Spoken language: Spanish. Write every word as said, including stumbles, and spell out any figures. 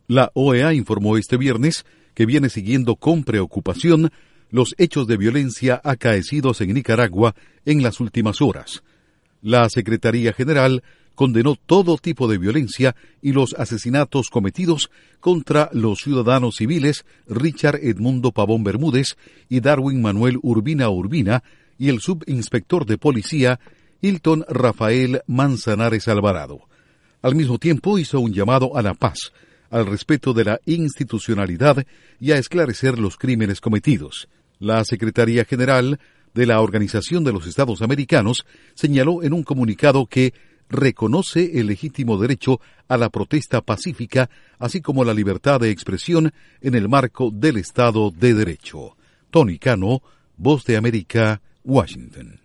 La O E A informó este viernes que viene siguiendo con preocupación los hechos de violencia acaecidos en Nicaragua en las últimas horas. La Secretaría General condenó todo tipo de violencia y los asesinatos cometidos contra los ciudadanos civiles Richard Edmundo Pavón Bermúdez y Darwin Manuel Urbina Urbina y el subinspector de policía Hilton Rafael Manzanares Alvarado. Al mismo tiempo hizo un llamado a la paz, al respeto de la institucionalidad y a esclarecer los crímenes cometidos. La Secretaría General de la Organización de los Estados Americanos señaló en un comunicado que reconoce el legítimo derecho a la protesta pacífica, así como la libertad de expresión en el marco del Estado de Derecho. Tony Cano, Voz de América, Washington.